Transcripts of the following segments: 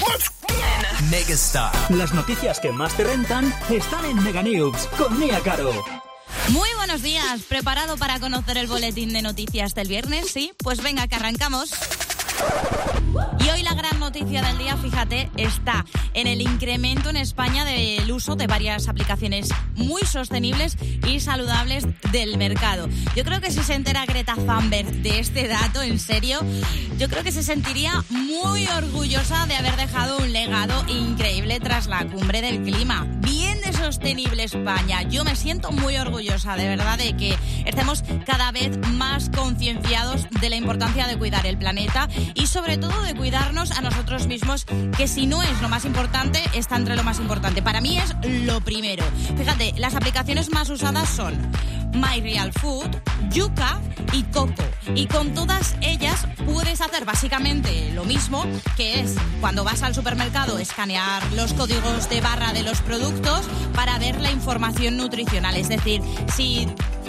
Megastar. Las noticias que más te rentan están en Mega News con Nia Caro. Muy buenos días. ¿Preparado para conocer el boletín de noticias del viernes? Sí, pues venga, que arrancamos. Y hoy la gran noticia del día, fíjate, está en el incremento en España del uso de varias aplicaciones muy sostenibles y saludables del mercado. Yo creo que si se entera Greta Thunberg de este dato, en serio, yo creo que se sentiría muy orgullosa de haber dejado un legado increíble tras la cumbre del clima. Bien de sostenible España. Yo me siento muy orgullosa, de verdad, de que estemos cada vez más concienciados de la importancia de cuidar el planeta y sobre todo de cuidarnos a nosotros mismos, que si no es lo más importante, está entre lo más importante. Para mí es lo primero. Fíjate, las aplicaciones más usadas son My Real Food, Yuka y Coco. Y con todas ellas puedes hacer básicamente lo mismo, que es cuando vas al supermercado escanear los códigos de barra de los productos para ver la información nutricional. Es decir, si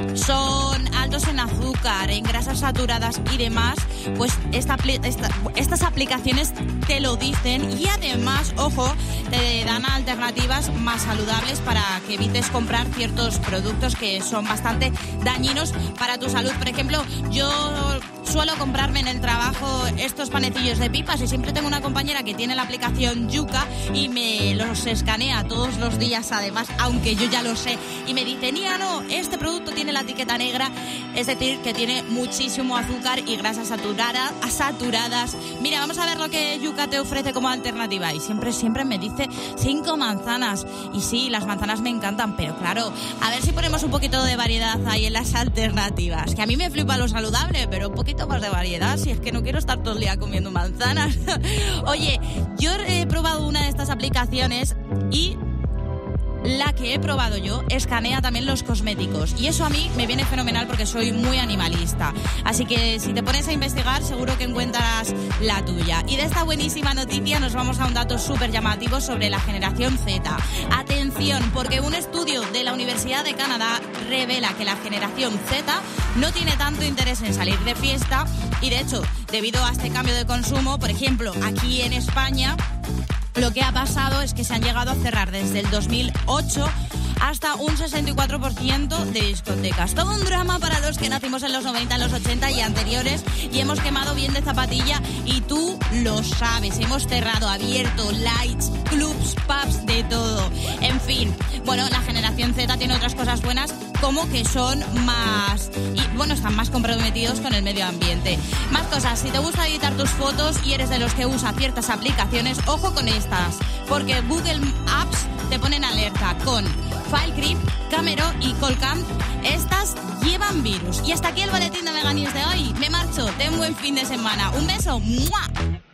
son altos en azúcar, en grasas saturadas y demás, pues estas aplicaciones te lo dicen y además, ojo, te dan alternativas más saludables para que evites comprar ciertos productos que son bastante dañinos para tu salud. Por ejemplo, yo suelo comprarme en el trabajo estos panecillos de pipas y siempre tengo una compañera que tiene la aplicación Yuka y me los escanea todos los días, además, aunque yo ya lo sé, y me dice: Nia, no, este producto tiene la etiqueta negra, es decir, que tiene muchísimo azúcar y grasas saturadas. Mira, vamos a ver lo que Yuka te ofrece como alternativa. Y siempre me dice 5 manzanas. Y sí, las manzanas me encantan, pero claro, a ver si ponemos un poquito de variedad ahí en las alternativas. Que a mí me flipa lo saludable, pero un poquito más de variedad, si es que no quiero estar todo el día comiendo manzanas. Oye, yo he probado una de estas aplicaciones y la que he probado yo escanea también los cosméticos y eso a mí me viene fenomenal porque soy muy animalista. Así que si te pones a investigar seguro que encuentras la tuya. Y de esta buenísima noticia nos vamos a un dato súper llamativo sobre la generación Z. Atención, porque un estudio de la Universidad de Canadá revela que la generación Z no tiene tanto interés en salir de fiesta y de hecho, debido a este cambio de consumo, por ejemplo, aquí en España, lo que ha pasado es que se han llegado a cerrar desde el 2008 hasta un 64% de discotecas. Todo un drama para los que nacimos en los 90, en los 80 y anteriores y hemos quemado bien de zapatilla y tú lo sabes. Hemos cerrado, abierto, lights, clubs, pubs, de todo. En fin, bueno, la generación Z tiene otras cosas buenas como que son más están más comprometidos con el medio ambiente. Más cosas, si te gusta editar tus fotos y eres de los que usa ciertas aplicaciones, ojo con estas, porque Google Apps te ponen alerta con FileCreep, Camero y Colcam. Estas llevan virus. Y hasta aquí el boletín de Mega News de hoy. Me marcho, ten buen fin de semana. Un beso. ¡Mua!